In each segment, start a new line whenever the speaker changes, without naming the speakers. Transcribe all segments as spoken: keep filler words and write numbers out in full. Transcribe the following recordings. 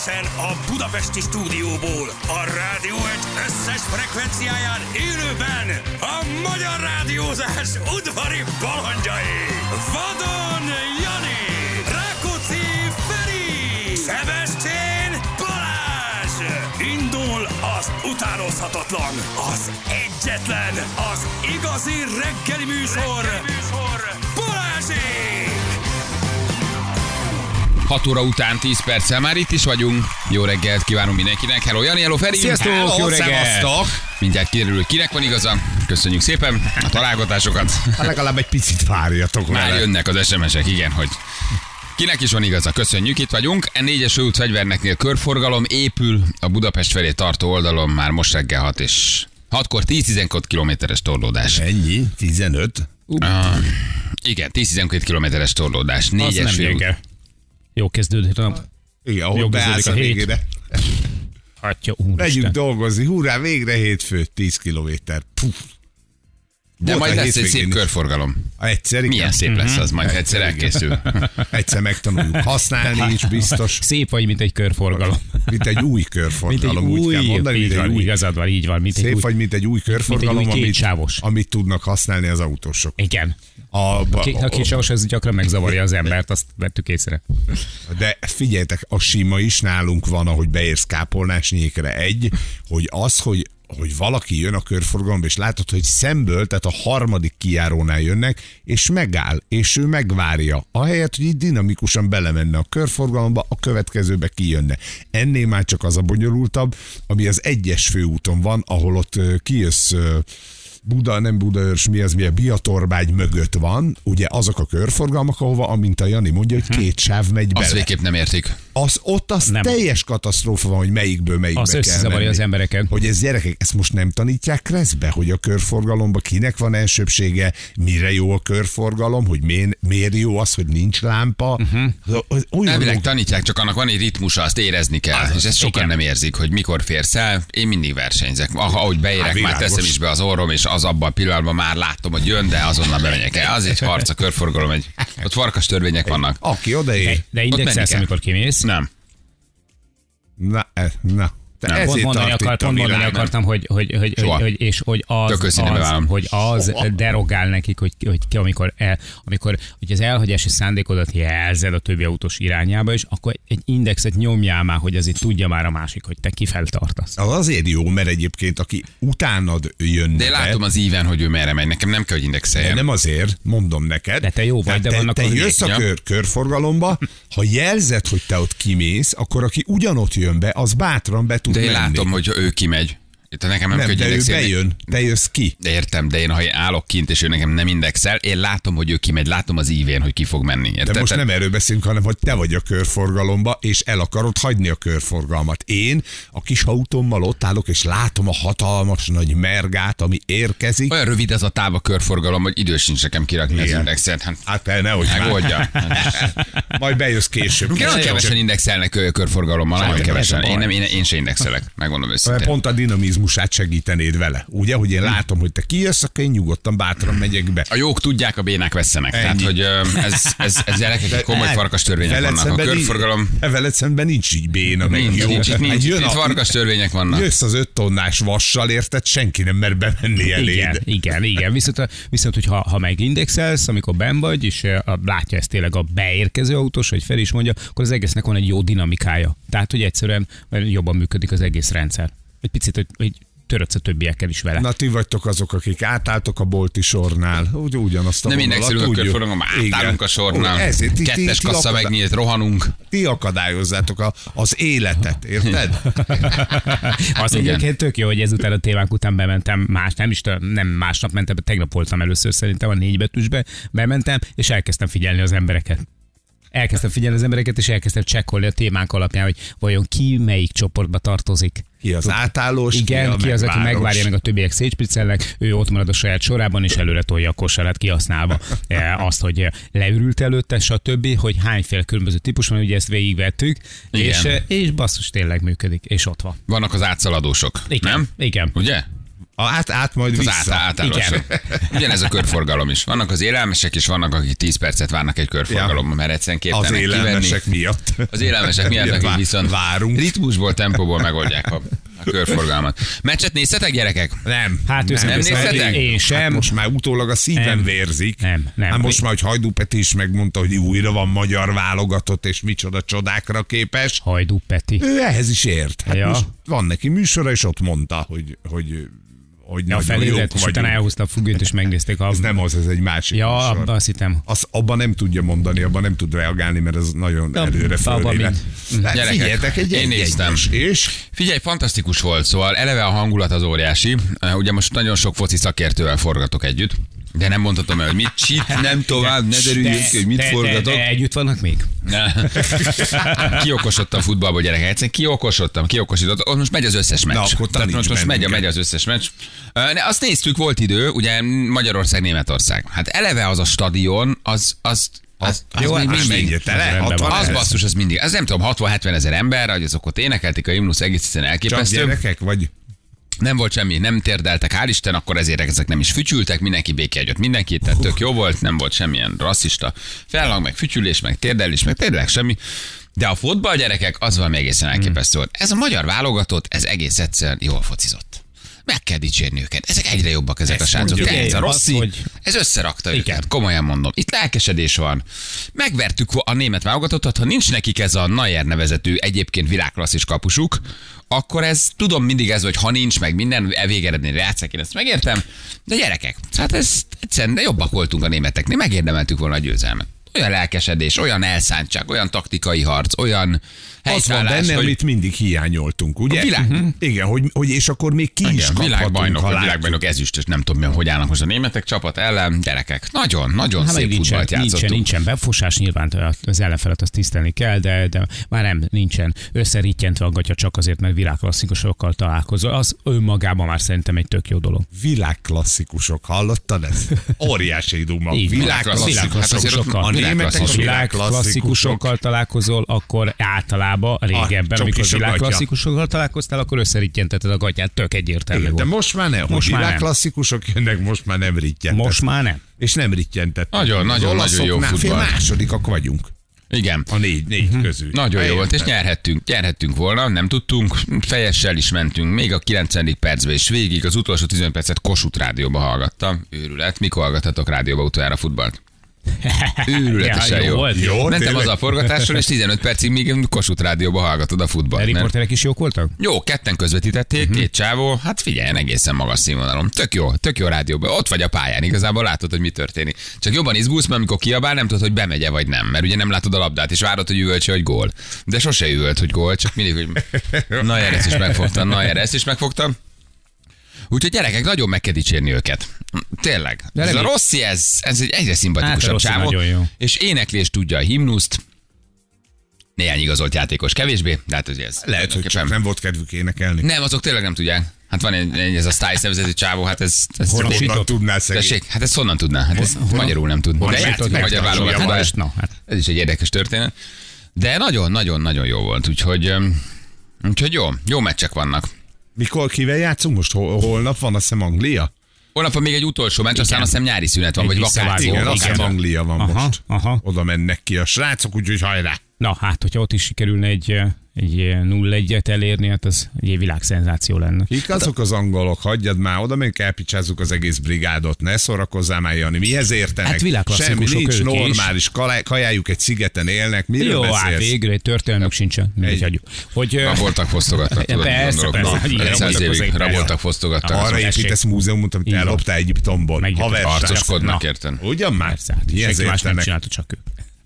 Egyenesen a budapesti stúdióból, a Rádió egy összes frekvenciáján élőben a magyar rádiózás udvari balandjai. Vadon Jani, Rákóczi Feri, Szebestén Balázs. Indul az utánozhatatlan, az egyetlen, az igazi reggeli műsor, reggeli műsor Balázsék!
hat óra után tíz perccel már itt is vagyunk. Jó reggelt kívánunk mindenkinek. Hello Jani, hello Feri.
Sziasztok,
hello,
jó reggelt.
Mindjárt kiderül, hogy kinek van igaza. Köszönjük szépen a találgatásokat.
Hát legalább egy picit várjatok
már
vele.
jönnek az es em esek, igen, hogy kinek is van igaza. Köszönjük, itt vagyunk. E négyes út fegyverneknél körforgalom épül. A Budapest felé tartó oldalon már most reggel hat és hatkor tíz-tizenkét kilométeres torlódás.
Ennyi? tizenöt?
Uh, igen, tíz-tizenkét kilométeres torlódás. Négyes út.
Jó kezdődik a...
Igen, ahol beállsz a végére.
Hatja,
Megyünk dolgozni, hurrá, végre hétfő, tíz kilométer. Puff.
De
Volt
majd
a
lesz egy szép
hétvégén
körforgalom.
Egyszer, igen.
Milyen szép lesz az, majd egyszer elkészül.
Egyszer megtanuljuk használni is, biztos.
Szép vagy, mint egy körforgalom.
Mint egy új
Mint egy
körforgalom, úgy
új,
kell mondani.
így
Mint egy
van,
új,
igazad van, így van. Mint egy
szép
új,
vagy, mint egy új körforgalom,
mint egy új
amit,
kétsávos.
amit tudnak használni az autósok.
Igen.
A,
A,
a,
a kétsávos ez gyakran megzavarja az embert, azt vettük észre.
De figyeljetek, a sima is nálunk van, ahogy beérsz Kápolnásnyékre egy, hogy az, hogy hogy valaki jön a körforgalomba, és látod, hogy szemből, tehát a harmadik kijárónál jönnek, és megáll, és ő megvárja. Ahelyett, hogy így dinamikusan belemenne a körforgalomba, a következőbe kijönne. Ennél már csak az a bonyolultabb, ami az egyes főúton van, ahol ott kijössz Buda, nem Budaörs, mi az, mi a Biatorbágy mögött van, ugye azok a körforgalmak, ahova, amint a Jani mondja, hogy két sáv megy bele.
Azt végképp nem értik.
Az, ott az nem. Teljes katasztrófa van, hogy melyikből melyikbe
az
kell menni. Az
összezavarja az embereket.
Hogy ez gyerekek, ezt most nem tanítják kreszbe, hogy a körforgalomba kinek van elsőbsége, mire jó a körforgalom, hogy miért, miért jó az, hogy nincs lámpa. Uh-huh.
Elvileg tanítják, csak annak van egy ritmusa, azt érezni kell. Az, és ezt sokan igen. nem érzik, hogy mikor férsz el. Én mindig versenyzek. Ahogy beérek, hát, már teszem is be az orrom, és az abban a pillanatban már látom, hogy jön, de azonnal bemegyek el. Az egy harc, a körforgalom, egy, ott farkas törvények vannak.
Aki odaér.
De, de indexelsz, amikor kimész?
Nem.
Na, na.
Nem, pont mondani, akart, pont mondani akartam, hogy, hogy, hogy, hogy, hogy, és hogy az, az, hogy az derogál nekik, hogy, hogy amikor, el, amikor hogy az elhagyási szándékodat jelzed a többi autós irányába, és akkor egy indexet nyomjál már, hogy azért tudja már a másik, hogy te kifel tartasz.
Az azért jó, mert egyébként aki utánad jönne.
De látom az íven, hogy ő merre megy, nekem nem kell, hogy indexeljem.
Nem azért, mondom neked.
De te jó vagy, de, de vannak
te, te jössz a kör, körforgalomba, ha jelzed, hogy te ott kimész, akkor aki ugyanott jön be, az bátran be tud
de én
menni.
Látom, hogy ő kimegy. Te nekem nem,
nem
kell,
de ő bejön, te jössz ki.
De értem, de én ha én állok kint, és ő nekem nem indexel, én látom, hogy ő kimegy, látom az ívén, hogy ki fog menni. Érted?
De most nem erről beszélünk, hanem hogy te vagy a körforgalomba, és el akarod hagyni a körforgalmat. Én a kis autómmal ott állok, és látom a hatalmas nagy mergát, ami érkezik.
Olyan rövid az a táv a körforgalom, hogy idő sincs nekem kirakni az indexet. Hát,
hát te nehogy
megoldja.
Majd bejössz később.
Nagyon kevesen indexelnek körforgalommal, nagyon kevesen. Én, nem, én, én se indexelek, megmondom őszintén.
Pont a dinamizmusát segítenéd vele. Ugye, hogy én látom, hogy te kijössz, akkor én nyugodtan, bátran megyek be.
A jók tudják, a bénák vesszenek. Tehát, hogy ez, ez, ez gyerekek komoly farkas törvények vannak. A körforgalom...
Veled szemben nincs így béna, meg
nincs,
jó.
Nincs, nincs, nincs,
jön
itt
a,
farkas törvények vannak.
Jössz az öt tonnás vassal, érted? Senki nem mer bemenni eléd.
Igen, igen, igen. Viszont, viszont hogyha ha megindexelsz, amikor benn vagy, és látja ezt tényleg a beérkező autós, hogy fel is mondja, akkor az egésznek van egy jó dinamikája. Tehát, hogy egyszerűen jobban működik az egész rendszer. Egy picit, hogy, hogy törödsz a többiekkel is vele.
Na, ti vagytok azok, akik átálltok a bolti sornál. Úgy, ugyanazt a
nem
vonalat.
Nem indexelünk a körforgalom, átállunk a sornál. Ezért, ti, Kettes ti, kassa megnyílt, rohanunk.
Ti akadályozzátok a, az életet, érted?
Az egyébként tök jó, hogy ezután a témák után bementem, más, nem is nem másnap mentem, tegnap voltam először szerintem a négybetűsbe, bementem, és elkezdtem figyelni az embereket. Elkezdtem figyelni az embereket, és elkezdtem csekkolni a témánk alapján, hogy vajon ki melyik csoportba tartozik.
Ki az átállós,
igen, ki, ki az, aki megvárja, meg a többiek szétspiccelnek, ő ott marad a saját sorában, és előre tolja a kosarát kihasználva azt, hogy leürült előtte, stb., hogy hányféle különböző típus van, ugye ezt végigvettük, és, és basszus tényleg működik, és ott van.
Vannak az átszaladósok,
igen,
nem?
Igen.
Ugye?
Át, át majd
Az
vissza.
át, át, ugyanez a körforgalom is. Vannak az élelmesek, és vannak, akik tíz percet várnak egy körforgalomban, ja. mert egyszerűen képtelenek
Az élelmesek
kivenni.
miatt.
Az élelmesek miatt, akik viszont
várunk.
ritmusból, tempóból megoldják a, a körforgalmat. Meccset nézzetek, gyerekek?
Nem.
Hát
nem,
nem nézhetek?
Én sem.
Hát most már utólag a szívem
Nem.
vérzik.
Nem, nem.
Hát most már, hogy Hajdú Peti is megmondta, hogy újra van magyar válogatott, és micsoda csodákra képes.
Hajdú Peti.
Ő ehhez is ért. Hát
Ja.
most van neki műsora, és ott mondta, hogy, hogy, hogy
Ja, a
nagyon jók
felület, és utána
vagyunk.
elhúzta a függönyt, és megnézték a...
Ez nem az, ez egy másik
Ja,
műsor.
abba azt hittem.
Az, abban nem tudja mondani, abban nem tud reagálni, mert ez nagyon
Ja,
előre
abban
fölé
mind.
lett. Hát
Gyerekek,
figyeljetek, egy
én
egy-
néztem.
egyes, és
Figyelj, fantasztikus volt, szóval eleve a hangulat az óriási. Uh, Ugye most nagyon sok foci szakértővel forgatok együtt, de nem mondhatom el, hogy mit csit, nem tovább, ne derüljünk ki, hogy mit
de,
forgatok.
De, de együtt vannak még?
Kiokosodtam futballból, gyerekek. Egyszerűen kiokosodtam, kiokosítottam. Ott most megy az összes meccs.
Na, akkor
Tehát most, most megy, a,
bennünket.
megy az összes meccs. Ö, ne, azt néztük, volt idő, ugye Magyarország, Németország. Hát eleve az a stadion, az, az, az, az
jó,
még
hát
mindig.
menjél tele,
rendben
hatvan
van.
Az
ezer.
basszus, az mindig. Az nem tudom, hatvan-hetven ezer ember, hogy azok ott énekelték a himnusz, egész egyszerűen
Csak
elképesztő.
gyerekek, vagy
Nem volt semmi, nem térdeltek, hál' Isten, akkor ezért ezek nem is fütyültek, mindenki békjehagyott mindenkit, tehát tök jó volt, nem volt semmilyen rasszista felhang, meg fütyülés, meg térdelés, meg tényleg semmi. De a fotball, gyerekek, az valami egészen elképesztő volt. Ez a magyar válogatott, ez egész egyszerűen jól focizott. Meg kell dicsérni őket. Ezek egyre jobbak, ezek a srácok.
mondjuk,
Ez a
az,
Rossi,
hogy-
ez összerakta
Igen.
őket, komolyan mondom. Itt lelkesedés van. Megvertük a német válogatottat, ha nincs nekik ez a Neuer nevezetű egyébként világklasszis kapusuk, akkor ez, tudom mindig ez, hogy ha nincs, meg minden végeredményre játszák, én ezt megértem, de gyerekek, hát ez egyszerűen de jobbak voltunk a németeknél, megérdemeltük volna a győzelmet. Olyan lelkesedés, olyan elszántság, olyan taktikai harc, olyan
az van
helyszállás,
benne,
hogy
amit mindig hiányoltunk, ugye?
A világ.
Uh-huh. Igen, hogy, hogy és akkor még ki is
igen,
kaphatunk,
világbajnok,
ha
vagy
látjuk.
világbajnok ezüstös, nem tudom, hogy állnak most a németek csapat ellen, gyerekek. Nagyon, nagyon
Hát
szép
nincsen,
futballt
nincsen,
játszottunk.
nincsen befosás, nyilván az ellenfelet azt tisztelni kell, de, de már nem, nincsen összerítjentve a gatya csak azért, mert világklasszikusokkal találkozol. Az önmagában már szerintem egy tök jó dolog.
Világklasszikusok, hallottad ezt? Óriási duma.
Így van.
Világklasszikusok.
Hát azért ott
A németek a
Ha világklasszikusokkal találkozol, akkor általában régebben,
csak
amikor
is a
világklasszikusokkal találkoztál, akkor összerítjenteted a gatyát, tök egyértelmű
Igen, de
volt.
most már nem.
Most
Most
már nem.
világklasszikusok jönnek, most már nem rittyentet.
Most már nem.
És nem rittyentet.
Nagyon, nagyon, nagyon jó futball.
Fél másodikak vagyunk.
Igen.
A négy, négy
Mhm.
közül.
Nagyon jó
Érted?
volt, és nyerhettünk, nyerhettünk volna, nem tudtunk, fejessel is mentünk, még a kilencvenedik percben, és végig az utolsó tizenöt percet Kossuth rádióba hallgattam. Őrület, mikor hallgattatok rádióba utoljára futballt? Őrületesen
Ja, jó
jó.
volt.
Jó,
Mentem
tényleg?
az a forgatással, és tizenöt percig még Kossuth rádióba hallgatod a
A
futballt. mert-
riporterek is jók voltak?
Jó, ketten közvetítették, uh-huh. két csávó, hát figyeljen, egészen magas színvonalon. Tök jó, tök jó rádióban. Ott vagy a pályán, igazából látod, hogy mi történik. Csak jobban izgulsz, mert amikor kiabál, nem tudod, hogy bemegye vagy nem, mert ugye nem látod a labdát, és várod, hogy üvöltse, hogy gól. De sose üvölt, hogy gól, csak mindig, hogy na ezt is megfogtam, na ezt is megfogtam. Úgyhogy gyerekek, nagyon meg kell dicsérni őket. Tényleg.
De
Ez a
remény-
Rossi, ez, ez egy egyre
Hát
szimpatikusabb
a Rossi
csávó.
nagyon jó.
És éneklést tudja a himnuszt. Néhány igazolt játékos kevésbé, de hát ugye ez.
Lehet, hogy csak nem volt kedvük énekelni.
Nem, azok tényleg nem tudják. Hát van egy, egy ez a Styles nevezetű csávó, hát ez... ez
Honnan tudnál szegény?
Tessék, hát ezt honnan tudná? Hát ezt magyarul nem tud. De
Honnan
játszik a
tudod?
magyar
Megtanulja
válogatásban.
most.
Na, hát.
Ez is egy érdekes történet. De nagyon-nagyon-nagyon jó volt, úgyhogy... öm, Úgyhogy jó, jó meccsek vannak.
Mikor kivel játszunk? Most hol, holnap van, azt hiszem Anglia?
Holnap van még egy utolsó meccs, aztán azt hiszem nyári szünet van,
Egy
vagy
visszavágó.
vakáció.
Igen, azt hiszem
vakáció.
Anglia van
Aha,
most.
aha.
Oda mennek ki a srácok, úgyhogy hajrá.
Na hát, hogyha ott is sikerülne egy, egy nulla egyet elérni, hát az egy világszenzáció lenne.
Kik azok az angolok? Hagyjad már, oda menjünk, elpicsázzuk az egész brigádot. Ne szórakozzál már, Jani. Mihez értenek?
Hát világklasszikusok
Semmi, nincs
ők is.
normális. Kalá- kajájuk egy szigeten élnek. Miről
Jó, hát
beszélsz?
végre egy történelmük sincsen. Mindegy,
Egy-
hagyjuk. Hogy, ö,
Raboltak, fosztogattak, tudod,
Persze,
gondolok.
persze,
Na,
igen,
száz
raboltak,
évig
hozzá-
raboltak, fosztogattak.
Arra
tessék.
építesz múzeumot, amit
Így van.
elloptál Egyiptomból.
Meg-
Haver,
Arcoskodnak,
Na.
érted?
ugyan már?
Persze, hát
Mihez
senki más nem
értenek?
csinálta, csak ők.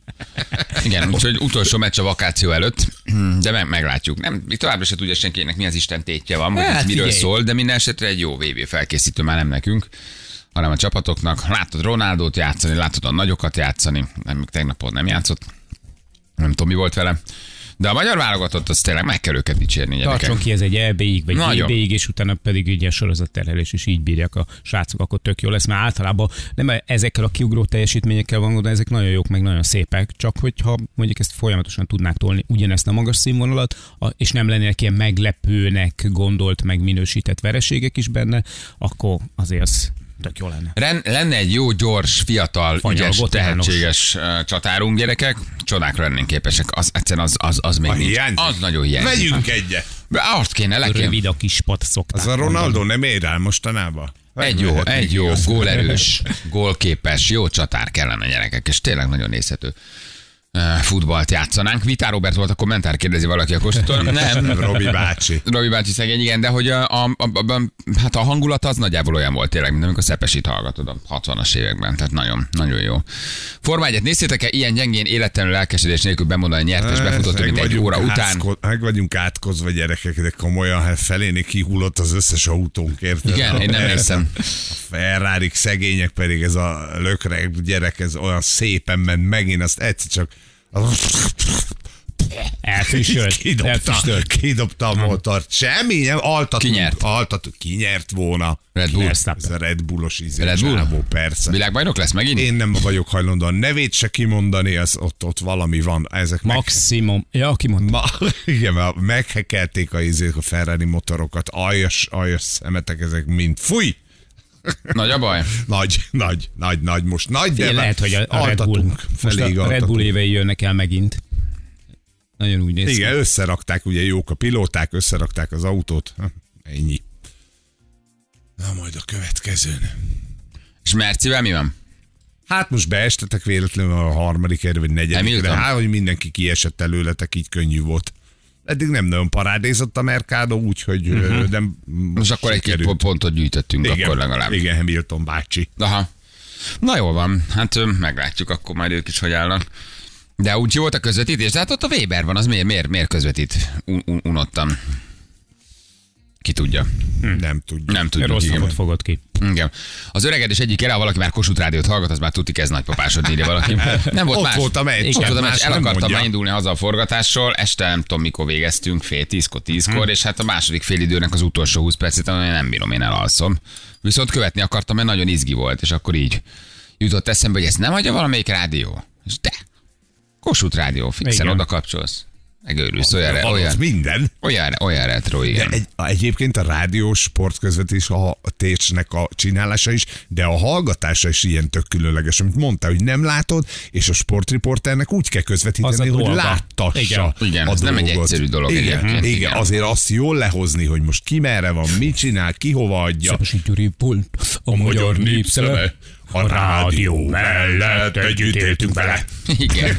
Igen, úgyhogy utolsó meccs a vakáció előtt, de meg, meglátjuk. Nem, még továbbra se tudja senkinek, mi az Isten tétje van, hogy
Hát
ez miről
figyelj.
szól, de minden esetre egy jó vé bé felkészítő már nem nekünk, hanem a csapatoknak. Látod Ronaldót játszani, látod a nagyokat játszani, nem, tegnapon nem játszott, nem tudom, mi volt vele. De a magyar válogatott, az tényleg meg kell őket dicsérni. Gyerekek.
Tartson ki ez egy é bé-ig, vagy
Nagyon.
gé bé-ig, és utána pedig ugye sorozatterhelés, és így bírják a srácok, akkor tök jó lesz, mert általában nem ezekkel a kiugró teljesítményekkel van, de ezek nagyon jók, meg nagyon szépek, csak hogyha mondjuk ezt folyamatosan tudnák tolni, ugyanezt a magas színvonalat, és nem lennének ilyen meglepőnek gondolt, meg minősített vereségek is benne, akkor azért az tök jó lenne.
Ren, lenne egy jó, gyors, fiatal,
Fanyalgó,
ügyes,
tehenos.
tehetséges uh, csatárunk, gyerekek. Csodákra lennénk képesek. Az, egyszerűen az, az, az még
A
nincs.
hiányzik.
Az nagyon hiányzik.
Vegyünk egyet.
De azt kéne, le kéne.
Rövid a kispad szokták.
Az a Ronaldo nem ér el mostanában?
Egy jó,
Megvehetnék
egy jó,
igaz.
gólerős, gólképes, jó csatár kellene, gyerekek, és tényleg nagyon nézhető uh, futballt játszanánk. Vitár Robert volt a kommentár, kérdezi valaki a Kostitól. Nem,
Robi bácsi.
Robi bácsi szegény, igen, de hogy a, a, a, a, hát a hangulat az nagyjából olyan volt tényleg, mint amikor Szepesit hallgatod a hatvanas években, tehát nagyon, nagyon jó. Forma egyet néztétek-e ilyen gyengén élettelenül lelkesedés nélkül bemondani nyertes befutott, mint egy óra után?
Átko- meg vagyunk átkozva, gyerekek, de komolyan, hát felénél kihullott az összes autónk, érted?
Igen, én nem hiszem.
A Ferrarik szegények pedig ez a lökreg gyerek, ez olyan szépen ment megint, azt egyszer csak
Elfüstölt.
kidobta,
Elfüstölt.
kidobta a motort. Semmi, nem, altatunk.
Ki nyert?
Altatunk. Ki nyert volna?
Red Bull.
Verstappen.
Ez a Red Bullos ízé.
Red Bull?
Zsábó, persze.
Világbajnok lesz megint?
Én nem vagyok hajlandó a nevét se kimondani, az ott, ott valami van. Ezek meg,
Maximum. Ja, ki mondta?
ma, igen, mert meghekelték a, izék, a Ferrari motorokat, aljas, aljas szemetek, ezek mind. Fúj!
Nagy a baj?
Nagy, nagy, nagy, nagy, most nagy, de
Én lehet, hogy a, a Red Bull,
altatunk,
most
felé
a Red
altatunk.
Bull évei jönnek el megint. Nagyon úgy néz ki.
Igen, összerakták, ugye jók a pilóták, összerakták az autót. Ha, ennyi. Na majd a következőn.
És Mercivel mi van?
Hát most beestetek véletlenül a harmadik erő, vagy negyedik, de
Hamilton?
hát, hogy mindenki kiesett előletek, így könnyű volt. Eddig nem nagyon parádézott a Mercado, úgyhogy uh-huh. nem
Most akkor egy-két
sikerült.
pontot gyűjtöttünk,
Igen,
akkor legalább.
igen, Hamilton bácsi.
Aha. Na jól van, hát ö, meglátjuk akkor majd ők is, hogy állnak. De úgy jó volt a közvetítés, de hát ott a Weber van, az miért, miért, miért közvetít? Un- un- unottam. Ki tudja.
Hm. Nem tudjuk.
Nem tudjuk.
Rossz
igen.
napot fogod ki.
Igen. Az öregedés egyik ele, ha valaki már Kossuth Rádiót hallgat, az már tudtik, ez nagypapásod, írja valaki. Nem volt
Ott
más.
volt a meccs.
Ott volt a meccs,
Más
el
nem
akartam
mondja.
már indulni haza a forgatásról, este nem tudom mikor végeztünk, fél tízkor, tízkor,
Hm.
és hát a második fél időnek az utolsó húsz percét, amely nem bírom, én elalszom. Viszont követni akartam, mert nagyon izgi volt, és akkor így jutott eszembe, hogy ezt nem adja valamelyik rádió. És de, Kossuth Rádió, fixen
Igen.
oda kapcsolsz. Megőrülsz, olyan,
Van ott
olyan,
minden.
olyan, olyan retro,
De
igen.
egy, egyébként a rádiós sportközvetés a térsnek a csinálása is, de a hallgatása is ilyen tök különleges, amit mondtál, hogy nem látod, és a sportriporternek úgy kell
Az
közvetíteni,
a
hogy
dolga.
láttassa
Igen.
Igen,
a
ez nem egy
dolgot.
egyszerű dolog
igen,
egyébként,
igen,
igen.
azért azt jól lehozni, hogy most ki merre van, mit csinál, ki hova adja.
Szepesi Gyuri Pult, a magyar népszeme, a rádió mellett együtt éltünk vele.
Igen.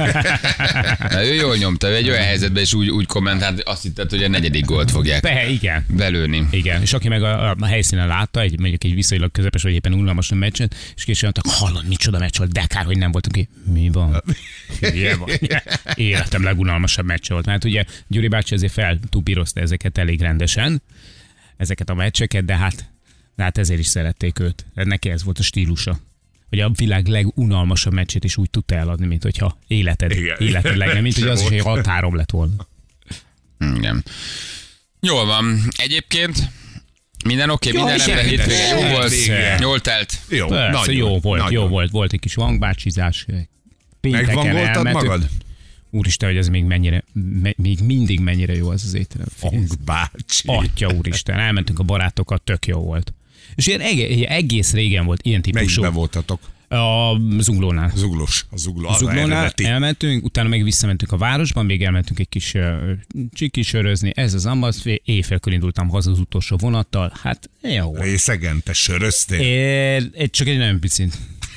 Na, ő jól nyomta, ő egy olyan helyzetben, és úgy, úgy kommentált, azt hitted, hogy a negyedik gólt fogják
Behe, igen.
belőni.
Igen, és aki meg a, a helyszínen látta, egy, mondjuk egy viszonylag közepes, vagy éppen unalmas meccset, és később mondtak, hallod, micsoda meccs volt, de kár, hogy nem voltunk ki. Mi van? Hülye vagy. Életem legunalmasabb meccs volt. Mert ugye Gyuri bácsi azért feltupírozta ezeket elég rendesen, ezeket a meccseket, de hát, de hát ezért is szerették őt. Neki ez volt a stílusa. Hogy a világ legunalmasabb meccsét is úgy tudta eladni, mint hogyha életed,
Igen.
életed legne, mint hogy az is egy határom lett volna.
Igen. Jól van. Egyébként minden oké, okay,
Jó,
minden rendben,
minden
hétvége jó volt,
hétvége.
jól telt.
Jó,
Persze,
nagyon,
jó volt,
nagyon.
jó volt, volt egy kis vangbácsizás. Pénteken
Megvangoltad
elmentünk.
magad?
Úristen, hogy ez még mennyire, me, még mindig mennyire jó az az étterem.
Fong bácsi.
Atya úristen, elmentünk a barátokat, tök jó volt. És ilyen egész, egész régen volt ilyen típusú.
Melyikben voltatok?
A Zuglónál.
Zuglós. A zugló.
A Zuglónál
eredeti.
elmentünk, utána meg visszamentünk a városban, még elmentünk egy kis uh, csikisörözni. Ez az amaz, éjfélkor indultam haza az utolsó vonattal. Hát jó.
Részegen, te söröztél?
É, egy, csak egy nagyon picit.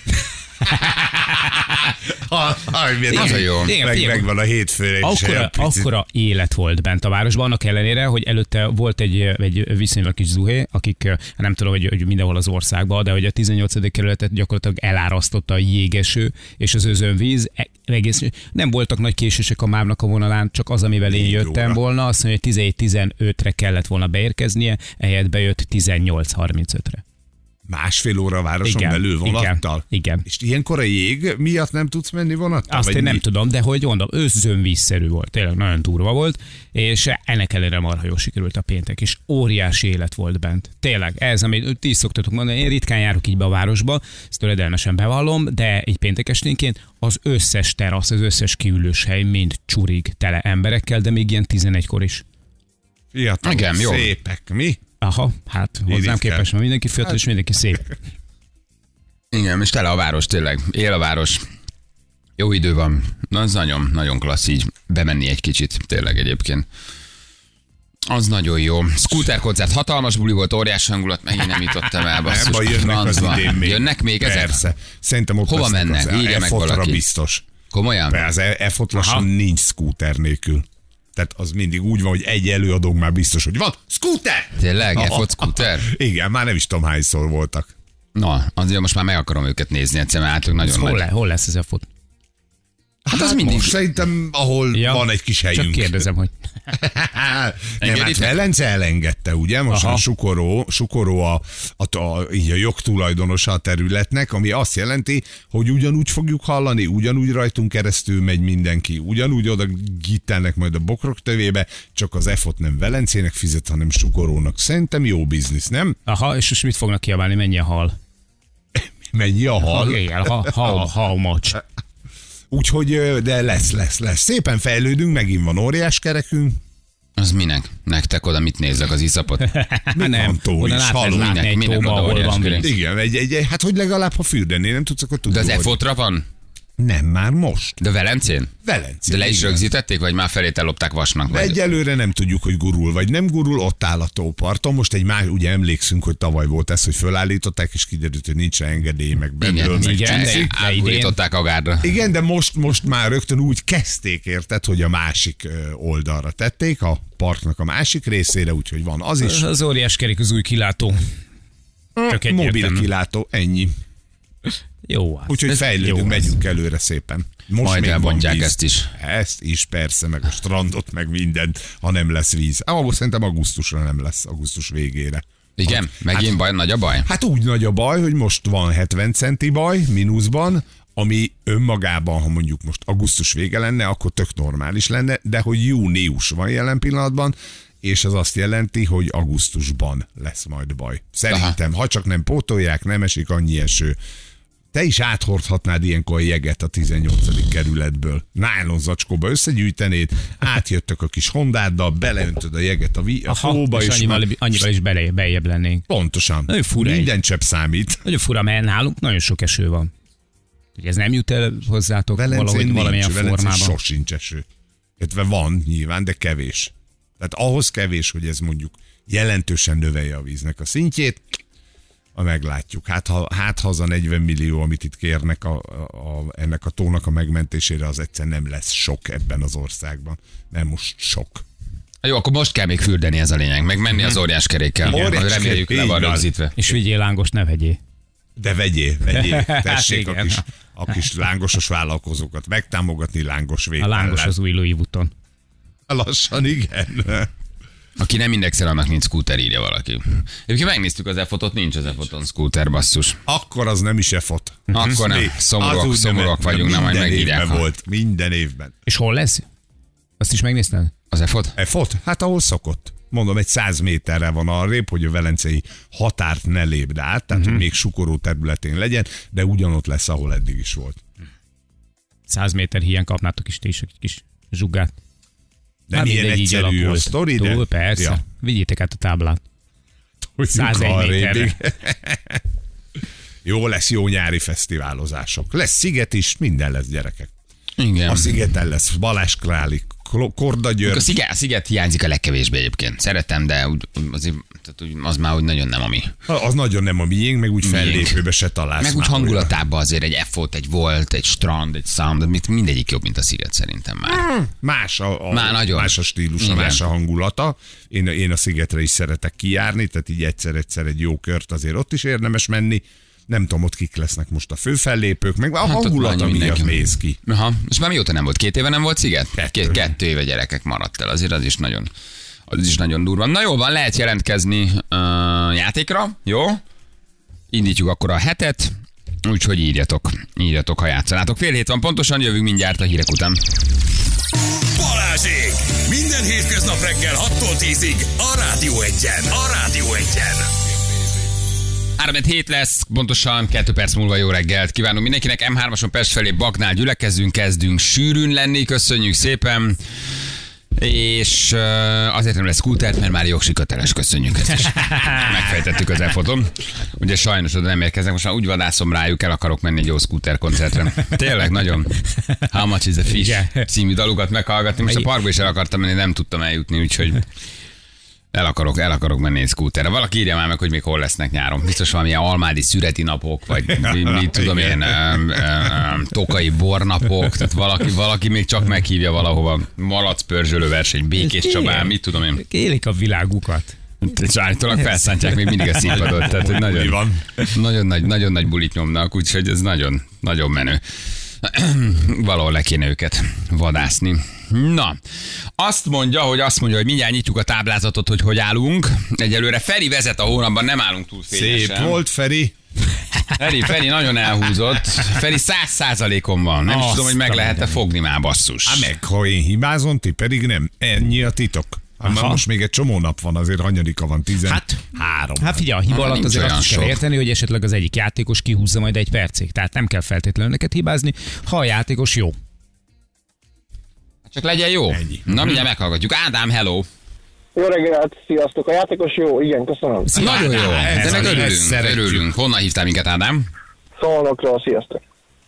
Az a jó.
Igen,
Meg,
figyelj,
megvan a hétfőre is.
Akkora,
egy picit.
akkora élet volt bent a városban, annak ellenére, hogy előtte volt egy, egy viszonylag kis zuhé, akik nem tudom, hogy, hogy mindenhol az országban, de hogy a tizennyolcadik kerületet gyakorlatilag elárasztotta a jégeső és az özönvíz. Egész, nem voltak nagy késések a mávnak a vonalán, csak az, amivel én
Négy
jöttem
óra.
volna, azt mondja, hogy tizenegy tizenötre kellett volna beérkeznie, ehelyett bejött tizennyolc harmincötre.
Másfél óra a városon
Igen,
belül vonattal?
Igen, igen.
És ilyenkor a jég miatt nem tudsz menni vonattal?
Azt
vagy
én nem
mi?
tudom, de hogy mondom, özönvízszerű volt, tényleg nagyon durva volt, és ennek ellenére marha jól sikerült a péntek, és óriási élet volt bent. Tényleg, ez, amit ti is szoktatok mondani, én ritkán járok így be a városba, ezt töredelmesen bevallom, de egy péntek esténként az összes terasz, az összes kiülős hely mind csurig tele emberekkel, de még ilyen tizenegykor is.
Fiatalok,
Igen, jó.
szépek, mi?
Aha, hát hozzám képest, mert mindenki fiatal és mindenki szép.
Igen, és tele a város tényleg. Él a város. Jó idő van. Na, az nagyon, nagyon klassz így bemenni egy kicsit, tényleg egyébként. Az nagyon jó. Scooter koncert, hatalmas buli volt, óriás hangulat, megint nem jutottam el. Basszus,
Ebba jönnek az
francba.
idén még.
Jönnek még ezek?
Persze. Szerintem ott
Hova
lesznek
mennek?
az
Írja meg
F-otra
valaki.
biztos.
Komolyan?
Persze, az F-ot lassan nincs scooter nélkül. Tehát az mindig úgy van, hogy egy előadónk már biztos, hogy van scooter!
Tényleg? F-ot scooter?
Igen, már nem is tudom hányszor voltak.
Na, azért most már meg akarom őket nézni, egyszerűen átluk nagyon
Hol,
nagy.
le, hol lesz ez a fut?
Hát,
az
hát
mindig-
most szerintem, ahol
Ja,
van egy kis
Csak
helyünk.
kérdezem, hogy
Nem, hát
Engedjétek?
Velence elengedte, ugye? Most
Aha.
a Sukoró, Sukoró a, a, a, így a jogtulajdonosa a területnek, ami azt jelenti, hogy ugyanúgy fogjuk hallani, ugyanúgy rajtunk keresztül megy mindenki, ugyanúgy oda gittelnek majd a bokrok tövébe, csak az F-ot nem Velencének fizet, hanem Sukorónak. Szerintem jó biznisz, nem?
aha, és most mit fognak kiabálni, mennyi a hal?
Mennyi a
Ha,
hal?
igen, ha, ha, how much?
Úgyhogy, ö, de lesz, lesz, lesz. Szépen fejlődünk, megint van óriás kerekünk.
Az minek? Nektek oda mit nézzek az iszapot?
Még van tó
oda
is,
át lehet
haló.
látni
Minek-
egy
minek
tóba,
oda
ahol
óriás
van
kerek?
víz.
Igen, egy, egy, egy, hát hogy legalább, ha fürdeni nem tudsz, akkor
De
tudod.
az
hogy-
F-otra van?
Nem, már most.
De Velencén?
Velencén.
De le is
igen.
rögzítették, vagy már felét ellopták vasnak? Vagy?
Egyelőre nem tudjuk, hogy gurul vagy nem gurul, ott áll a tóparton. Most egy más, ugye emlékszünk, hogy tavaly volt ez, hogy fölállították, és kiderült, hogy nincs engedély, meg belül, meg
igen, de-
csúszik.
Átgurították a gárdra.
Igen, de most, most már rögtön úgy kezdték, érted, hogy a másik ö, oldalra tették, a parknak a másik részére, úgyhogy van az is.
Az óriás kerék az új kilátó. Tök
Mobil
egyértelmű.
kilátó, ennyi.
Jó, hát.
Úgyhogy
Ez
fejlődünk,
jó,
megyünk előre szépen. Most
Majd
még van
elbontják
víz.
ezt is.
Ezt is, persze, meg a strandot, meg mindent, ha nem lesz víz. Ah, szerintem augusztusra nem lesz, augusztus végére.
Igen? Megint baj, nagy a baj?
Hát úgy nagy a baj, hogy most van hetven centi baj, mínuszban, ami önmagában, ha mondjuk most augusztus vége lenne, akkor tök normális lenne, de hogy június van jelen pillanatban, és az azt jelenti, hogy augusztusban lesz majd baj. Szerintem, ha csak nem pótolják, nem esik annyi eső, te is áthordhatnád ilyenkor a jeget a tizennyolcadik kerületből. Nylon zacskóba összegyűjtenéd, átjöttök a kis hondáddal, beleöntöd a jeget a, vi- a
Aha,
tóba,
és
és
annyival,
már-
annyival is bele, beljebb lennénk.
pontosan.
Nagyon fura egy-
Minden csepp számít.
Nagyon fura, mert nálunk nagyon sok eső van. Ugye ez nem jut el hozzátok
Velencén
valahogy
nincs,
valamilyen
Velencén
formában?
sosincs eső. Illetve van nyilván, de kevés. Tehát ahhoz kevés, hogy ez mondjuk jelentősen növelje a víznek a szintjét, a meglátjuk. Hát ha, hát ha az a negyven millió, amit itt kérnek a, a, ennek a tónak a megmentésére, az egyszer nem lesz sok ebben az országban. Nem most sok.
Jó, akkor most kell még fürdeni, ez a lényeg. Meg menni az óriás kerékkel.
Óriás
Reméljük,
kerék,
le van
így van.
rögzítve.
És vigyél lángos, ne vegyél.
De vegyél, vegyél. Tessék a
igen.
kis, a kis lángosos vállalkozókat megtámogatni lángos
A
vétellel.
lángos az új Louis Vuitton.
Lassan, igen.
Aki nem indexel, annak nincs scooter, írja valaki. Egyébként megnéztük az e-fotot, nincs az e-foton scooter, basszus.
Akkor az nem is efot.
Akkor nem.
Az
Szomorúak,
úgy
szomorúak vagyunk, nem, majd
minden
megírják.
évben
ha-
volt, minden évben.
És hol lesz? Azt is megnézted?
Az e-fot?
Efot? Hát ahol szokott. Mondom, egy száz méterre van arrébb, hogy a velencei határt ne lépd át, tehát
Mhm.
uh-huh. hogy még Sukoró területén legyen, de ugyanott lesz, ahol eddig is volt.
Száz méter híján kapnátok is ti is egy kis zsugát.
De
Hát
milyen
mindegy, így
egyszerű a
alakult.
sztori, de...
Túl, persze.
Ja.
Vigyétek át a táblát.
Hogy
százegy
arrébbig. Jó lesz, jó nyári fesztiválozások. Lesz Sziget is, minden lesz, gyerekek.
Igen.
A Szigeten lesz Balázs Králi, Korda György.
A sziget, a sziget hiányzik a legkevésbé egyébként. Szeretem, de úgy, azért, tehát úgy, az már úgy nagyon nem ami.
Az nagyon nem a miénk, meg úgy
Miénk.
fellépőbe se találsz.
Meg úgy
már
hangulatában azért egy F-ot, egy Volt, egy Strand, egy Sound, mit- mindegyik jobb, mint a sziget szerintem már.
olyan. Más a, a,
Már nagyon.
más a stílusa,
Igen.
más a hangulata. Én, én a Szigetre is szeretek kijárni, tehát így egyszer-egyszer egy jó kört azért ott is érdemes menni. Nem tudom, ott kik lesznek most a főfellépők, meg a
Hát ott
hangulata
annyi
miatt
mindenki.
néz ki.
Aha. És már mióta nem volt? Két éve nem volt sziget?
Kettő.
Két, kettő éve gyerekek maradt el, azért az is nagyon, az is nagyon durva. Na jó van, lehet jelentkezni uh, játékra, jó? indítjuk akkor a hetet, úgyhogy írjatok, írjatok, ha játszanátok. Fél hét van pontosan, jövünk mindjárt a hírek után.
Balázsék! Minden hétköznap reggel hattól tízig a Rádió Egyen. A Rádió Egyen.
három hét lesz, pontosan kettő perc múlva jó reggelt kívánunk mindenkinek. em hármason Pest felé Baknál gyülekezzünk, kezdünk sűrűn lenni, köszönjük szépen. És uh, azért nem lesz skútert, mert már jogsiköteles, köszönjük ezt is. Megfejtettük az e-foton. Ugye sajnos oda nem érkeznek, most már úgy vadászom rájuk, el akarok menni egy jó skúter koncertre. Tényleg nagyon How Much is a Fish című dalukat meghallgatni. Most a parkba is el akartam menni, nem tudtam eljutni, úgyhogy el akarok, el akarok menni egy skúterre. Valaki írja már meg, hogy még hol lesznek nyáron. Biztos valamilyen almádi szüreti napok, vagy mi, mi tudom én, um, um, tokai bornapok, tehát valaki, valaki még csak meghívja valahova malacpörzsölő verseny, Békés Csabán, mit tudom én.
Élik a világukat.
És állítólag felszántják még mindig a színpadot, tehát hogy nagyon, nagyon, nagy, nagyon nagy bulit nyomnak, úgyhogy ez nagyon, nagyon menő. Valahol le kéne őket vadászni. Na, azt mondja, hogy azt mondja, hogy mindjárt nyitjuk a táblázatot, hogy hogy állunk. Egyelőre Feri vezet a hónapban, nem állunk túl fényesen.
Szép volt, Feri.
Feri, Feri nagyon elhúzott. Feri száz százalékon van. Nem is
Azt
tudom, hogy meg lehet-e
minden.
fogni már, basszus.
Há meg, ha én hibázom, ti pedig nem. Ennyi a titok. Hát már most még egy csomó nap van, azért hanyadika van, tizenhárom.
Hát figyelj, a hiba
Ah,
alatt
nincs
azért
olyan
azt is kell
sok.
érteni, hogy esetleg az egyik játékos kihúzza majd egy percig. Tehát nem kell feltétlenül neked hibázni, ha a játékos jó.
Csak legyen jó.
Ennyi.
Na, mindjárt meghallgatjuk. Ádám, hello.
Jó reggelt, sziasztok! A játékos jó, igen, köszönöm.
Nagyon jó.
ez
De meg
az, ezt
örülünk,
szeretjük.
örülünk. Honnan hívtál minket, Ádám?
Szolnokról, sziasztok!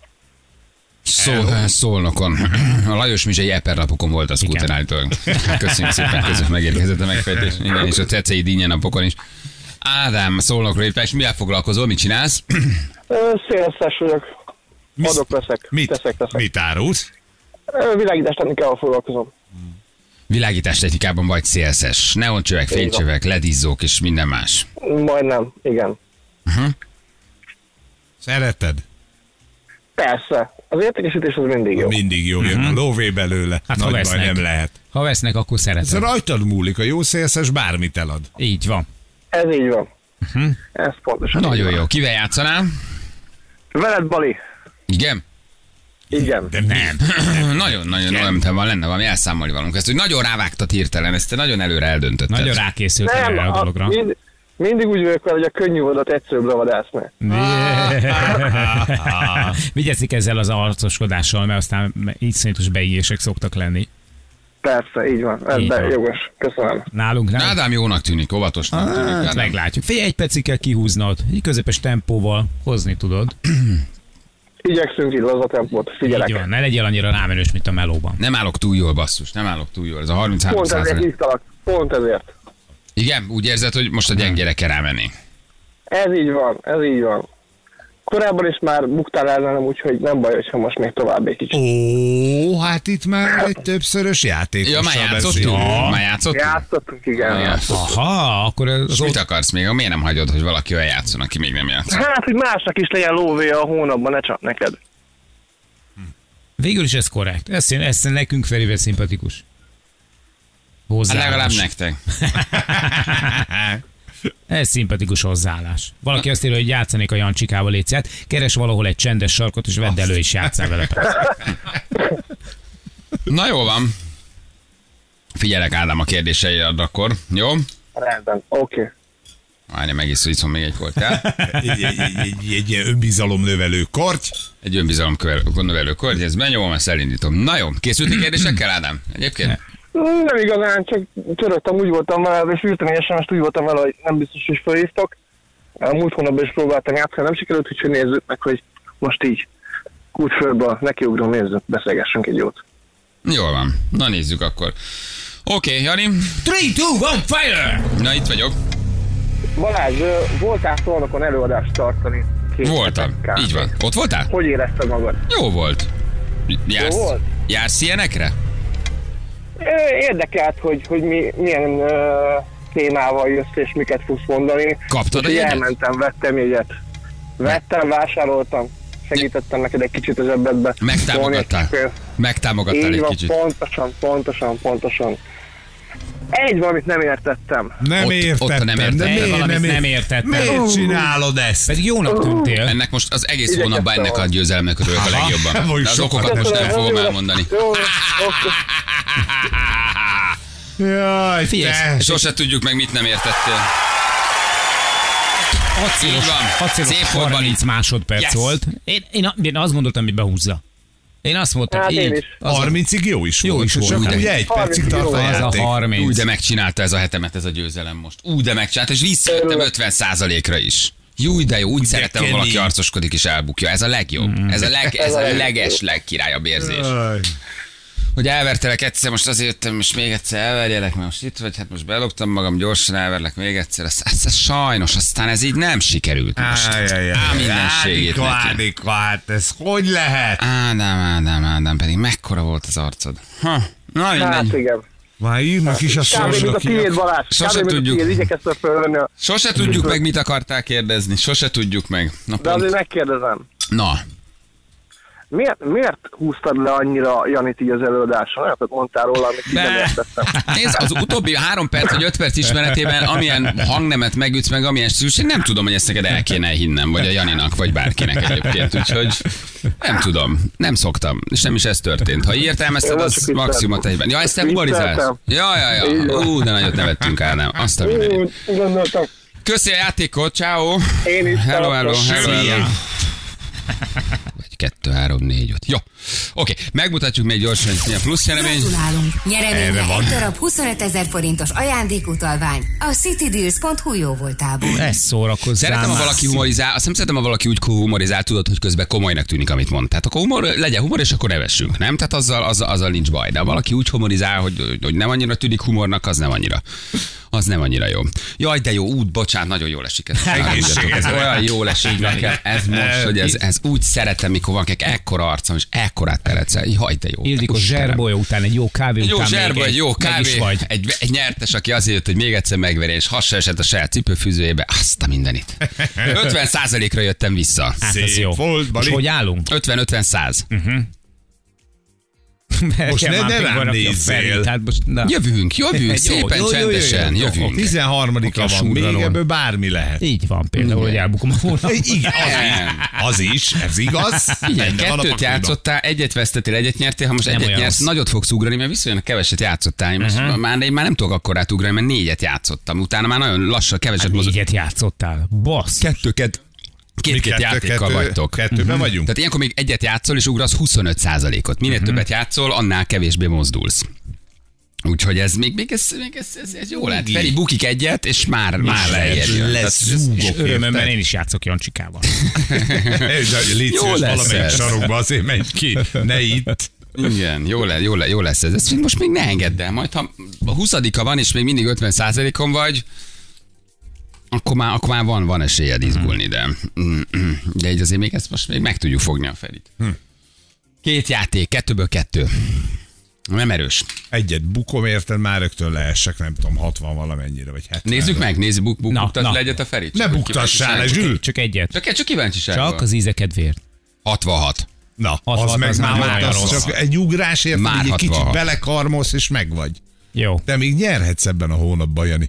Szól, Szolnokon. A Lajos Mizsei eperlapokon volt a szkúter állítólag. Köszönjük szépen, között megérkezett a megfejtés. Igen, és a cecei dinnye napokon is. Ádám, Szolnokról éppen, és mivel foglalkozol, mit csinálsz?
Szélszes vagyok. Adok, veszek.
Mit,
Teszek, teszek.
mit árulsz?
Ö, Világítás technikával foglalkozom.
Világítás technikában vagy szélszes. Neoncsövek, fénycsövek, ledizzók és minden más.
Majdnem, igen.
Szereted?
Persze. Az értékesítés az mindig jó.
Mindig jó jön a lóvé belőle.
Hát, ha
Nagy baj
vesznek.
nem lehet.
Ha vesznek, akkor
Ez
szeretem.
rajtad múlik, a jó szélszes bármit elad.
Így van.
Ez így van. Ez pontosan. így
Nagyon
van.
jó. Kivel játszanál?
Veled, Bali.
Igen?
Igen.
De nem.
Nagyon-nagyon olyan, mintha van lenne valami elszámolni valunk. Ezt, hogy nagyon rávágtad hirtelen, ezt te nagyon előre eldöntötted.
Nagyon rákészültem
Nem,
erre a
a,
dologra.
mind, mindig úgy vagyok vele, hogy a könnyű adat egyszerűbb ravadásznál.
Vigyázzik ezzel az arcoskodással, mert aztán iszonyatos beigések szoktak lenni.
Persze, így van. Ez
Így
de
van.
jogos. Köszönöm.
Nálunk nem.
Ádám jónak tűnik, óvatosnak tűnik.
Hát
Ádám.
meglátjuk. Figyelj, egy percig kell kihúznod. Egy közepes tempóval hozni tudod.
Igyekszünk így laza tempót, figyelek.
Így van, ne legyél annyira rámenős, mint a melóban.
Nem állok túl jól, basszus, nem állok túl jól. Ez a harminchárom
Pont ezért
százalék.
hívtalak. Pont ezért.
Igen, úgy érzed, hogy most a gyengére kell rámenni.
Ez így van, ez így van. Korábban is már buktál ellenem, úgyhogy nem baj, hogyha most még tovább egy kicsit.
Ó, hát itt már egy többszörös játékos.
Ja, már játszottunk? Már játszottunk?
Játszottunk, igen. játszottunk.
Aha, akkor az
És
ott...
mit akarsz még? Miért nem hagyod, hogy valaki olyan játszon, aki még nem játszott?
Hát, hogy másnak is legyen lóvé a hónapban, ne csak neked.
Végül is ez korrekt. Ez, ez nekünk Ferivel szimpatikus.
Hát
Hozzáállás.
legalább nektek.
Ez szimpatikus hozzáállás. Valaki azt írja, hogy játszanék a Jancsikával, létszát. Keres valahol egy csendes sarkot, és vedd elő, és játsszál vele.
Na jó van. Figyelek, Ádám, a kérdéseire akkor. Jó?
Rendben, oké. Okay.
Várja, meg is iszom még egy kortyát.
egy, egy, egy, egy, egy ilyen önbizalomnövelő korty.
Egy önbizalom növelő korty, ez benyomom, ezt elindítom. Na jó, készülti kérdésekkel, Ádám? Egyébként?
Nem igazán, csak töröttem, úgy voltam vele, és írtam egy es em est, úgy voltam vele, hogy nem biztos, hogy felhívtak. A múlt hónapban is próbáltam játszani, nem sikerült, úgyhogy nézzük meg, hogy most így kútföldbe nekiugrom, nézzük, beszélgessünk egy jót.
Jól van. Na nézzük akkor. Oké, okay, Jani.
three, two, one, fire!
Na itt vagyok.
Balázs, ö, voltál Szolnokon előadást tartani? Két
Voltam.
hetekkel.
Így van. Ott voltál?
Hogy érezted magad?
Jó volt. Jársz,
Jó volt?
jársz ilyenekre?
Ö, Érdekelt, hogy, hogy mi, milyen ö, témával jössz és miket fogsz mondani.
Kaptad a
Úgyhogy
jegyet?
elmentem, vettem jegyet. Vettem, vásároltam. Segítettem neked egy kicsit az ebbetbe.
Megtámogattál? Megtámogattál
Így
egy
van,
kicsit.
pontosan, pontosan, pontosan. Egy valamit nem értettem.
Nem
Ott-
értettem,
ott nem értettem.
de miért
Valamit
nem,
nem
ér-
értettem.
Miért csinálod ezt?
Pedig jónak tűntél.
Ennek most az egész
Igyekeztem
hónapban ennek a
volna.
győzelemnek örülök a
Aha,
legjobban.
vagy
De az
sokat
okokat most nem
Köszönöm,
fogom
jó,
elmondani.
Jó, oké.
Jaj,
Figyelj,
te.
Sose tudjuk meg, mit nem értettél.
Acélos,
Így van.
acélos
Szép volt,
harminc
Bali.
másodperc
Yes.
volt. Én, én, én azt gondoltam, hogy behúzza. Én azt mondtam,
Hát én
így.
is.
Az a,
harmincig jó is
Jó
volt.
is volt.
Csak
Ugye?
ugye egy percig
harmincig
tart
jó
a
volt.
az a
játék.
harminc.
Úgy, de megcsinálta ez a hetemet, ez a győzelem most. Úgy, de megcsinálta, és visszajöttem ötven százalékra is. Jó, de jó, úgy szeretem, ha
kemény.
valaki arcoskodik és elbukja. Ez a legjobb. Ez a, leg, ez a leges, legkirályabb érzés.
Jaj.
Hogy elvertelek egyszer, most azért jöttem, és még egyszer elverjelek, mert most itt vagy, hát most beloptam magam, gyorsan elverlek még egyszer. Ez, ez, ez sajnos, aztán ez így nem sikerült most.
Ájjajjaj.
Á, mindenségét
Ánika,
neki.
Ánika, hát ez hogy lehet?
Ádám, Ádám, Ádám, pedig mekkora volt az arcod. Ha, na
Hát
mindegy.
igen.
Már írnak is a
Kb. mint a
sorsnak.
tiéd, Balázs.
Sose
Kb. mint a
tudjuk.
tiéd, igyekeztem fölvenni a...
Sose tudjuk meg, mit akartál kérdezni. Sose tudjuk meg. Na,
De azért
pont.
megkérdezem.
Na.
Miért, miért húztad le annyira Janit így az előadáson? Olyanokat mondtál róla, amit így nem
Be.
értettem.
Nézd, az utóbbi három perc vagy öt perc ismeretében amilyen hangnemet megütsz meg, amilyen stílus, nem tudom, hogy ezt neked el kéne hinnem, vagy a Janinak, vagy bárkinek egyébként, úgyhogy nem tudom, nem szoktam, és nem is ez történt. Ha így értelmezted,
Jó,
az
csak vicceltem.
maximum a egyben. Ja, ezt te humorizálsz?
Vicceltem.
Ja, ja, ja.
Így van.
Ú, de nagyot nevettünk el, nem. Azt a mindenit.
Úgy gondoltam.
Köszi a játékot, ciao.
Én is.
Hello, hello, hello, hello.
Szia.
Vagy kettő, három, négy, öt. Jó. Oké, megmutatjuk még gyorsan, hogy mi a plusz nyeremény.
Gratulálunk! Nyereménye
Erre van.
egy darab huszonöt ezer forintos ajándékutalvány a citydeals pont hu jó voltából.
Ez szórakozzál.
Szeretem, ha
már.
valaki humorizál, azt nem szeretem, ha valaki úgy humorizál, tudod, hogy közben komolynak tűnik, amit mond. Tehát akkor humor, legyen humor, és akkor nevessünk, nem? Tehát azzal, azzal, azzal nincs baj. De ha valaki úgy humorizál, hogy, hogy nem annyira tűnik humornak, az nem annyira. Az nem annyira jó. Jaj, de jó, út, bocsánat, nagyon jól esik ez. Ez olyan jól esik nekem. Ez most, hogy ez, ez úgy szeretem, mikor van ekkora arcom, és ekkorát terecel. Jaj, de jó.
Ildikó
Istenem.
zserbolya után, egy jó kávé
Egy jó
után
zserba,
még
egy jó
meg is
kávé,
vagy.
egy, egy nyertes, aki azért jött, hogy még egyszer megverjen, és hassa esett a saját cipőfűzőjébe, azt a mindenit. ötven százalékra jöttem vissza.
Hát ez
Szép
jó.
volt, Bali.
És hogy állunk?
ötven-ötven-száz.
Most ne-
Már
ne
még
rám
van, aki a
nézzél.
Feri, tehát most, na.
Jövünk, jövünk,
Jó,
szépen
jó, jó, jó, jó,
csendesen,
jó, jó.
jövünk.
tizenharmadikra
Oké,
van, még
súrranon.
ebből bármi lehet.
Így van például, hogy elbukom a hónap.
Igen, az, az is, ez igaz.
Igen,
Benne van a
kettőt
pakliba.
játszottál, egyet vesztettél, egyet nyertél, ha most
Nem
egyet
olyan
nyersz,
rossz.
nagyot fogsz ugrani, mert viszonylag keveset játszottál. Én most
Uh-huh.
már, én már nem tudok akkorát ugrani, mert négyet játszottam. Utána már nagyon lassan, keveset mozog.
Négyet játszottál. Bassz.
Kettő, kettő.
Mi
Két-két
kettő,
játékkal
kettő,
vagytok.
Kettőben vagyunk.
Tehát ilyenkor még egyet játszol, és ugrasz huszonöt százalékot. Minél
Mhm.
többet játszol, annál kevésbé mozdulsz. Úgyhogy ez még, még, ez, még ez, ez, ez jó lehet. Feri bukik egyet, és már, már lejjebb jön. Tehát ez-
Leszúgok,
És örömömben
érted?
én is játszok Jancsikával.
Légy
Jó
szíves,
lesz
valamelyik
ez.
sarokba azért menj ki, ne itt.
Igen, jó, le, jó, le, jó lesz ez. Ezt most még ne engedd el. Majd ha a huszadika van, és még mindig ötven százalékon vagy, akkor már, akkor már van, van esélyed izgulni, de, de így azért még ezt most még meg tudjuk fogni a Ferit. Két játék, kettőből kettő. Nem erős.
Egyet bukom, érted, már rögtön leessek, nem tudom, hatvan valamennyire, vagy hetven.
Nézzük meg, nézzük, buk, buk,
Na,
buktat
na.
le egyet a Ferit.
Ne
Csak úgy
buktassál le,
kíváncsiság.
Zsül.
Csak egyet.
Csak, csak kíváncsiság.
Csak az íze kedvéért.
hatvanhat.
Na,
hatvan,
az meg
az már
már
nagyon
az
rossz.
csak egy ugrás, érted,
Már
így egy kicsit
hatvanhat.
belekarmolsz, és megvagy.
Jó.
De még nyerhetsz ebben a hónapban, Jani.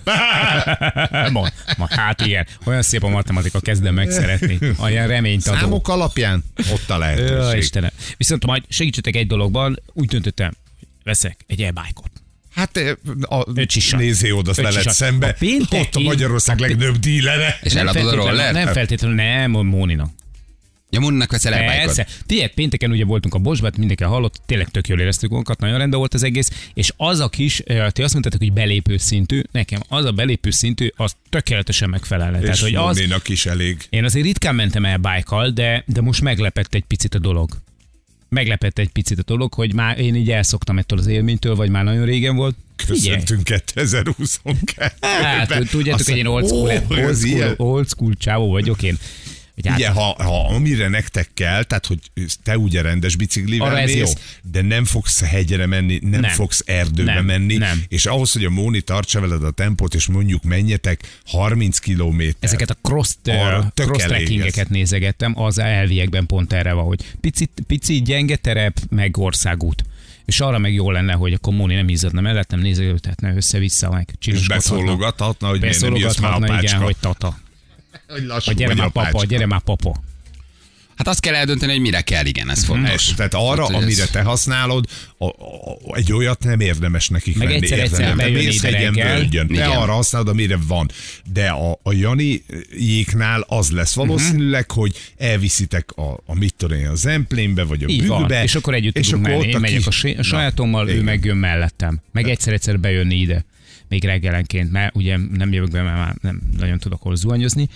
ma, ma, hát igen. Olyan szép a matematika, kezdem megszeretni. Olyan reményt adó.
Számok alapján ott a
Jó,
lehetőség.
Istenem. Viszont majd segítsetek egy dologban, úgy döntöttem, veszek egy e-bike-ot.
Hát eh, a,
Öt sisat.
nézzé oda
Öt
veled
sisat.
szembe.
A pénteki-
Ott a Magyarország
a pé-
legnagyobb dílere.
És eladod a
feltétlenül,
roller?
nem feltétlenül, nem, a Móninak.
Ja, Móninak veszel el
Persze.
bike-ot.
Tiéd, pénteken ugye voltunk a Bosban, mindenki hallott, tényleg tök jól éreztük magunkat, nagyon rendben volt az egész, és az a kis, eh, ti azt mondtátok, hogy belépő szintű, nekem az a belépő szintű, az tökéletesen megfelelne. Tehát,
És
hogy az,
Móninak is elég.
én azért ritkán mentem el bike-kal, de, de most meglepett egy picit a dolog. Meglepett egy picit a dolog, hogy már én így elszoktam ettől az élménytől, vagy már nagyon régen volt. Figyelj.
Köszöntünk kétezer-huszonkettőben.
Hát, tudjátok,
Azt
hogy én old school,
ó,
old
ez
school,
ilyen.
old school csávó vagyok én. Hogy hát-
Igen, ha, ha amire nektek kell, tehát hogy te ugye rendes biciklivel
Arra ez
mész,
jó.
de nem fogsz hegyre menni, nem,
Nem.
nem. fogsz erdőbe
Nem.
menni,
Nem.
és ahhoz, hogy a Móni tartsa veled a tempót, és mondjuk menjetek harminc kilométer.
Ezeket a cross,
Arra tök
cross
elég
trekkingeket
ez.
nézegettem, az elviekben pont erre van, hogy pici, pici gyenge terep, meg országút. És arra meg jó lenne, hogy akkor Móni nem izzadna mellett, nem nézegethetne össze-vissza, meg csinoskodhatna.
Beszólogathatna, hogy miért nem jössz már a
Beszólogathatna, igen,
pácska.
hogy tata.
Hogy lassú
Vagy gyere
vagy
már
a
papa,
pácska.
gyere már papa.
Hát azt kell eldönteni, hogy mire kell, igen, ez fontos.
Tehát arra,
Hát, hogy
amire
ez-
te használod, a, a, a, egy olyat nem érdemes nekik
Meg
venni.
egyszer-egyszer
érted? Nem,
bejönni
mész
ide
hegyen,
reggel.
völgyön. Te
Igen.
arra használod, amire van. De a, a Jani-jéknál az lesz valószínűleg, hogy elviszitek a, a mit tudom én, a Zemplénbe, vagy a
Így van,
Bügőbe.
és akkor együtt
és
tudunk
akkor
menni.
ott
Én
a
megyek
kis-
a, sa- a
Na,
sajátommal, ő
igen.
meg jön mellettem. Meg egyszer-egyszer bejönni ide. Még reggelenként, mert ugye nem jövök be, mert már nem nagyon tudok hol zuhanyozni.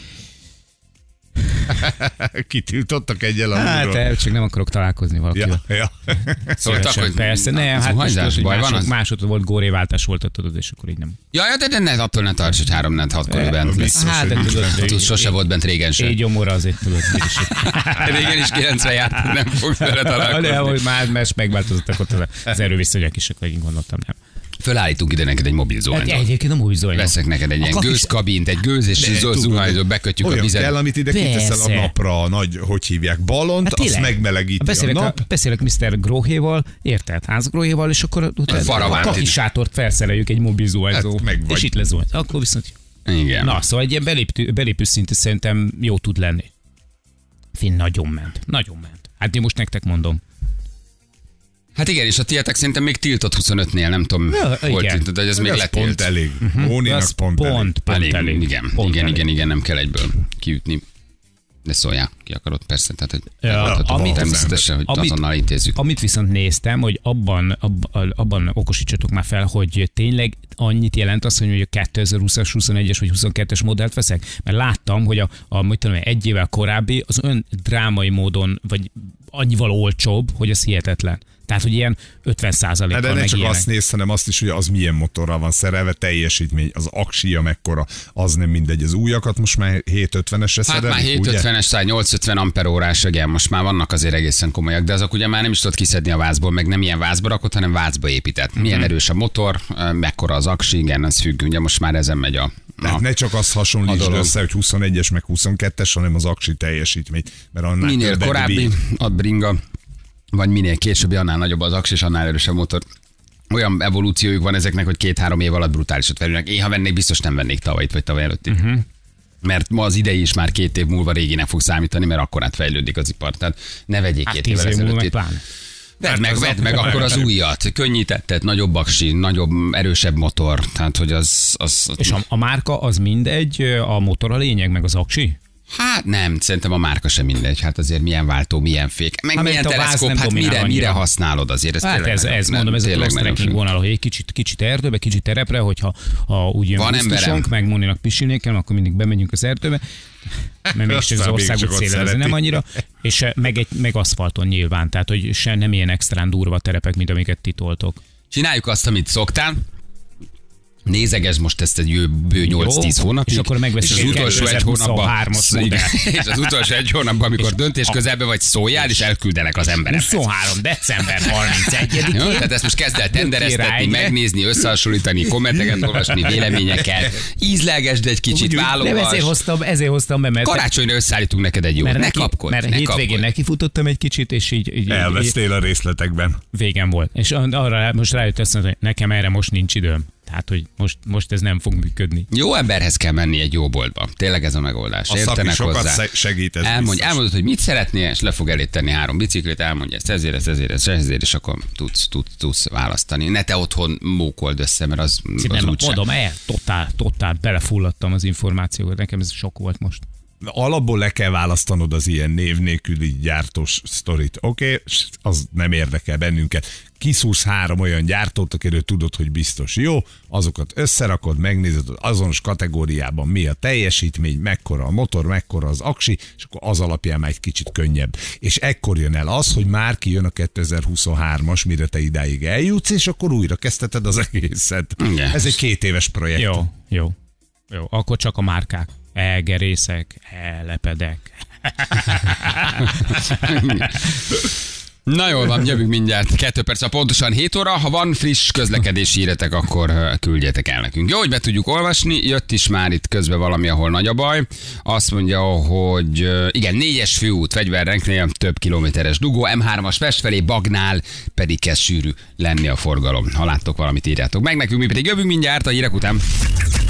Kitiltottak egyel a
Hát,
múlról.
el, csak nem akarok találkozni valakivel.
Ja, ja.
Szóltak,
Szívesen,
hogy
persze, ne, hát most
zuhanyzás,
tudod, hogy
baj van
másod,
az?
másod volt góréváltás volt, tudod, és akkor így nem.
Ja, ja, de, de ne, attól ne tarts, hogy három net hatkor ő bent lesz.
biztos,
Hát, de
hogy
tudod,
Tudod,
hogy
sose volt bent régen sem.
így gyomorra azért tudod. mégis így-
Régen is kilencven járt, nem fogsz vele
De
találkozni.
hogy már más megváltozottak ott az erőviszonyok is, akkor így gondoltam, nem.
Fölállítunk ide neked egy mobil
Hát
zuhanyzót.
egyébként nem úgy zajló.
Veszek neked egy ilyen
kis-
gőzkabint, egy gőz és
De,
zöld
tudod,
zuhanyzót, bekötjük a
olyan
vizet.
kell, amit ide kiteszel
Persze.
a napra, a nagy, hogy hívják, balont,
Hát
azt
tényleg.
megmelegíti a
beszélek,
nap.
a, beszélek miszter Gróhéval, érted? Ház Gróhéval, és akkor utána
Faravánt
a kaki
ide.
sátort felszereljük egy mobil zuhanyzó.
Hát meg vagy.
És itt lezuhany. Akkor viszont...
Igen.
Na, szóval egy ilyen belépő, belépő szintű szerintem jó tud lenni. Finn nagyon ment. Nagyon ment. Hát én most nektek mondom.
Hát igen, és a tietek szerintem még tiltott huszonötnél, nem tudom,
Ja,
hol
igen.
tiltott, de ez még
Ez
letilt.
pont elég. Móninak
Az
pont elég.
pont, pont
Elég,
elég.
igen,
Pont
igen,
elég.
igen, igen, nem kell egyből kiütni. De szóljál, ki akarod, persze, tehát hogy
Ja,
megoldható.
amit-
természetesen, hogy
amit-
azonnal intézzük.
Amit viszont néztem, hogy abban, abban, abban okosítsatok már fel, hogy tényleg annyit jelent az, hogy mondjuk kétezer-húszas, huszonegyes vagy huszonkettes modellt veszek? Mert láttam, hogy a, a mit tudom, én, egy évvel korábbi az ön drámai módon, vagy annyival olcsóbb, hogy az hihetetlen. Tehát, hogy ilyen ötven
Hát
százalékkal
de ne
meg
csak
ilyenek.
azt nézz, hanem azt is, hogy az milyen motorral van szerelve, teljesítmény, az aksia mekkora, az nem mindegy. Az újakat most már hétszázötvenesre
Hát
szerelik,
már
ugye?
hétszázötvenes, száz nyolcszázötven amperórás, igen, most már vannak azért egészen komolyak, de azok ugye már nem is tudod kiszedni a vázból, meg nem ilyen vázba rakott, hanem vázba épített. Milyen erős a motor, mekkora az aksi, igen, az függ, ugye most már ezen megy a...
Tehát
a
ne csak azt
a
hasonlítsd
dolog.
össze, hogy huszonegyes meg huszonkettes, hanem az aksi teljesítmény. Mert annál
minél
többet
korábbi
bír.
a bringa, vagy minél későbbi, annál nagyobb az aks, és annál erősebb motor. Olyan evolúciójuk van ezeknek, hogy két-három év alatt brutálisat felülnek. Én, ha vennék, biztos nem vennék tavalyit, vagy tavaly előtti. Uh-huh. Mert ma az idei is már két év múlva réginek fog számítani, mert akkor átfejlődik az ipar. Tehát ne vegyék
Hát
két
tíz
évvel
év múlva meg
ezelőtt.
pláne.
Vedd meg,
az
vedd
a-
meg akkor az újat. Könnyítetted, nagyobb aksi, nagyobb, erősebb motor. Tehát, hogy az... az
És a, a márka az mindegy, a motor a lényeg, meg az aksi?
Hát nem, szerintem a márka sem mindegy. Hát azért milyen váltó, milyen fék. Meg
Hát,
milyen
mert a váz
teleszkóp,
nem
hát
dominál
mire,
annyira.
mire használod azért. Ez
Hát
tényleg
ez,
nagyon-
ez
nem,
mondom, ez a
tényleg
cross
nagyon
trekking
függ.
vonal, hogy egy kicsit, kicsit erdőbe, kicsit terepre, hogyha ha úgy jön
Van
gusztusunk,
emberem.
meg Móninak pisilni kell, akkor mindig bemegyünk az erdőbe, mert mégis az
Aztán
országút
mégiscsak ott
szélen ez
szereti.
nem annyira, és eh, meg, egy, meg aszfalton nyilván, tehát hogy se nem ilyen extrán durva terepek, mint amiket titoltok.
Csináljuk azt, amit szoktál. Nézegesd most ezt egy bő nyolc-tíz hónapig.
és akkor megveszünk
és az
egy
utolsó egy hónapban,
kétezer-huszonhármas modell.
és az utolsó egy hónapban, amikor döntés közelbe vagy, szóljál, és elküldenek az emberek.
huszonhárom december harmincegyedikén.
Jó, tehát ezt most kezd el tendereztetni,
Király, ne?
megnézni, összehasonlítani, kommenteket olvasni, véleményeket, ízlelgesd egy kicsit,
Nem, ezért
válogass.
hoztam, ezért hoztam be, mert,
Karácsonyra összeállítunk neked egy jót.
mert,
Ne
neki,
kapkodj,
mert
ne
hétvégén
kapkodj.
nekifutottam egy kicsit, és így, így, így, így
Elvesztél a részletekben.
végem volt. És arra most rájött azt mondani, hogy nekem erre most nincs időm. Tehát, hogy most, most ez nem fog működni.
Jó emberhez kell menni egy jó boltba. Tényleg ez a megoldás.
A szaki
Értenek
sokat
hozzá.
se- segít, ez
Elmondj,
biztos.
elmondod, hogy mit szeretnél, és le fog elé tenni három biciklit, elmondja ezt ezért, ezt ezért, ezt ezért, és akkor tudsz, tudsz, tudsz választani. Ne te otthon mókold össze, mert az, az
Nem,
úgyse.
mondom, el, totál, totál belefulladtam az információkat. Nekem ez sok volt most.
Alapból le kell választanod az ilyen név nélküli gyártós sztorit. Oké, okay? Az nem érdekel bennünket. Kiszúrsz három olyan gyártót, akiről tudod, hogy biztos jó, azokat összerakod, megnézed az azonos kategóriában mi a teljesítmény, mekkora a motor, mekkora az aksi, és akkor az alapján már egy kicsit könnyebb. És ekkor jön el az, hogy már kijön a kétezer-huszonhármas, mire te idáig eljutsz, és akkor újra kezdheted az egészet.
Igen.
Ez egy két éves projekt.
Jó, jó. Jó, akkor csak a márkák. Elgerészek, ellepedek.
Na jól van, jövünk mindjárt. Kettő perc a pontosan hét óra. Ha van friss közlekedési híretek, akkor küldjetek el nekünk. Jó, hogy be tudjuk olvasni. Jött is már itt közben valami, ahol nagy a baj. Azt mondja, hogy igen, négyes főút Fegyverrenknél több kilométeres dugó, em hármas Pest felé, Bagnál pedig kezd sűrű lenni a forgalom. Ha láttok valamit, írjátok meg nekünk, mi pedig jövünk mindjárt a hírek után.